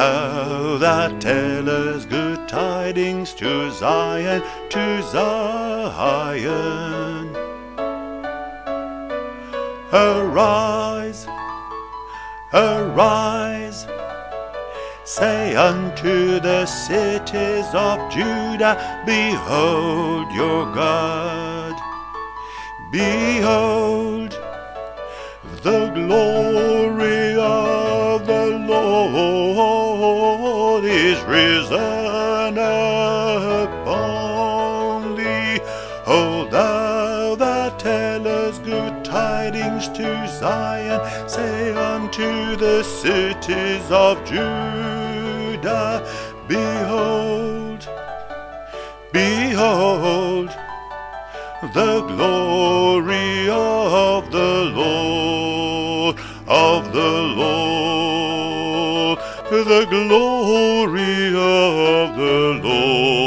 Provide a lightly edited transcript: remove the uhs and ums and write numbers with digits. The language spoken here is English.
thou that tellest good tidings to Zion, to Zion. Arise, arise, say unto the cities of Judah, behold your God. Behold, the glory of the Lord is risen upon thee. O thou that tellest good tidings to Zion, say unto the cities of Judah, behold, behold, the glory of the Lord, the glory of the Lord.